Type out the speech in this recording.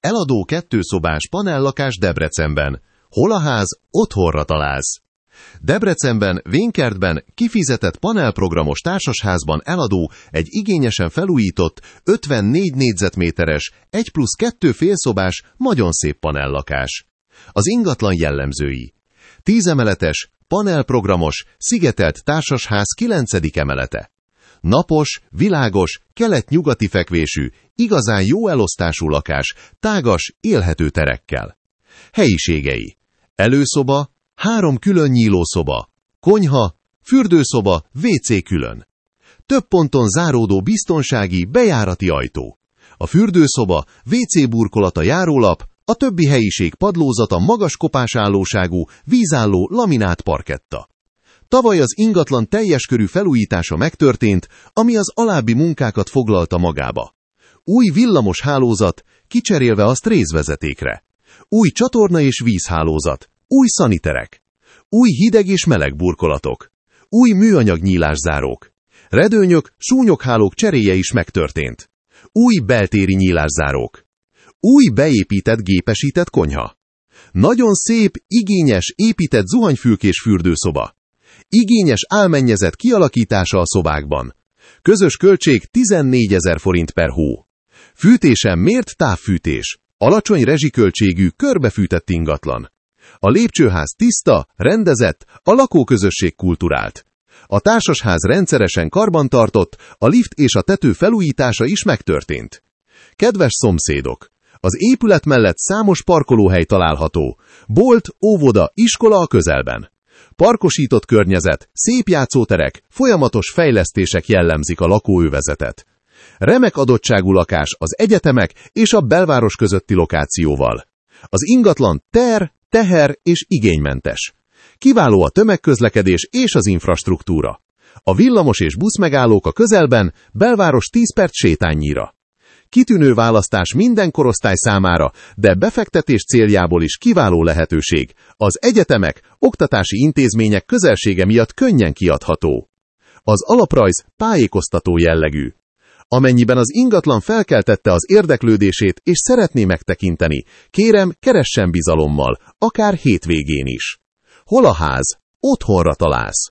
Eladó 2 szobás panellakás Debrecenben. Hol a ház, otthonra találsz. Debrecenben, Vénkertben kifizetett panelprogramos társasházban eladó egy igényesen felújított, 54 négyzetméteres, 1+2 félszobás, nagyon szép panellakás. Az ingatlan jellemzői: 10 emeletes, panelprogramos, szigetelt társasház 9. emelete. Napos, világos, kelet-nyugati fekvésű, igazán jó elosztású lakás, tágas, élhető terekkel. Helyiségei: előszoba, 3 külön nyílószoba, konyha, fürdőszoba, WC külön. Több ponton záródó biztonsági, bejárati ajtó. A fürdőszoba, WC burkolata járólap, a többi helyiség padlózata magas kopásállóságú, vízálló laminát parketta. Tavaly az ingatlan teljes körű felújítása megtörtént, ami az alábbi munkákat foglalta magába. Új villamos hálózat, kicserélve azt részvezetékre. Új csatorna és vízhálózat. Új szaniterek. Új hideg és meleg burkolatok. Új műanyag nyílászárók. Redőnyök, súnyoghálók cseréje is megtörtént. Új beltéri nyílászárók. Új beépített gépesített konyha. Nagyon szép, igényes, épített zuhanyfülkés fürdőszoba. Igényes álmennyezet kialakítása a szobákban. Közös költség 14 000 forint per hó. Fűtésen mért távfűtés. Alacsony rezsiköltségű, körbefűtett ingatlan. A lépcsőház tiszta, rendezett, a lakóközösség kulturált. A társasház rendszeresen karbantartott, a lift és a tető felújítása is megtörtént. Kedves szomszédok! Az épület mellett számos parkolóhely található. Bolt, óvoda, iskola a közelben. Parkosított környezet, szép játszóterek, folyamatos fejlesztések jellemzik a lakóövezetet. Remek adottságú lakás az egyetemek és a belváros közötti lokációval. Az ingatlan teher és igénymentes. Kiváló a tömegközlekedés és az infrastruktúra. A villamos és buszmegállók a közelben, belváros 10 perc sétánynyira. Kitűnő választás minden korosztály számára, de befektetés céljából is kiváló lehetőség. Az egyetemek, oktatási intézmények közelsége miatt könnyen kiadható. Az alaprajz tájékoztató jellegű. Amennyiben az ingatlan felkeltette az érdeklődését és szeretné megtekinteni, kérem, keressen bizalommal, akár hétvégén is. Hol a ház? Otthonra találsz.